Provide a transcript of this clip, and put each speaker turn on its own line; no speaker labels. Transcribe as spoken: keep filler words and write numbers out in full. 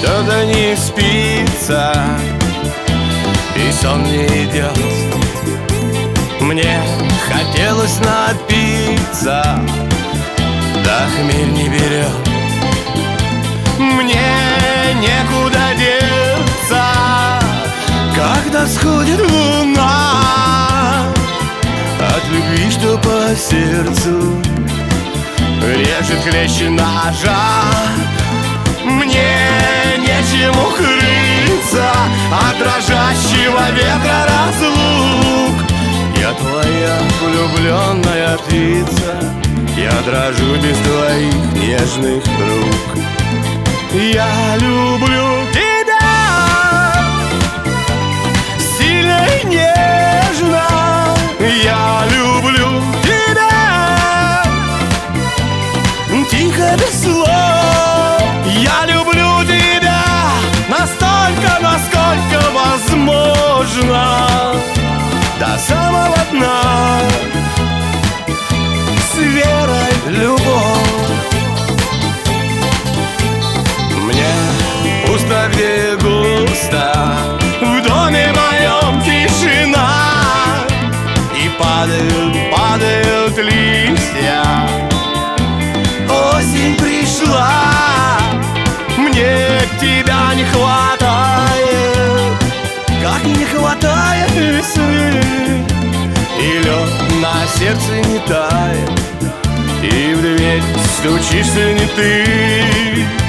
что-то не спится, и сон не идет. Мне хотелось напиться, да хмель не берет. Мне некуда деться, когда сходит луна от любви, что по сердцу режет клещи ножа. Мне нечем укрыться от дрожащего ветра разлук. Я твоя влюбленная птица, я дрожу без твоих нежных рук. Я люблю тебя сильно и нежно. Я люблю тебя тихо, без слов. Я люблю тебя настолько, насколько возможно, до самого дна, с верой в любовь. Мне пусто, где густо, в доме моем тишина, и падают, падают листья. Осень пришла, мне тебя не хватает, как не хватает весны. И лед на сердце не тает, и в дверь стучишься не ты.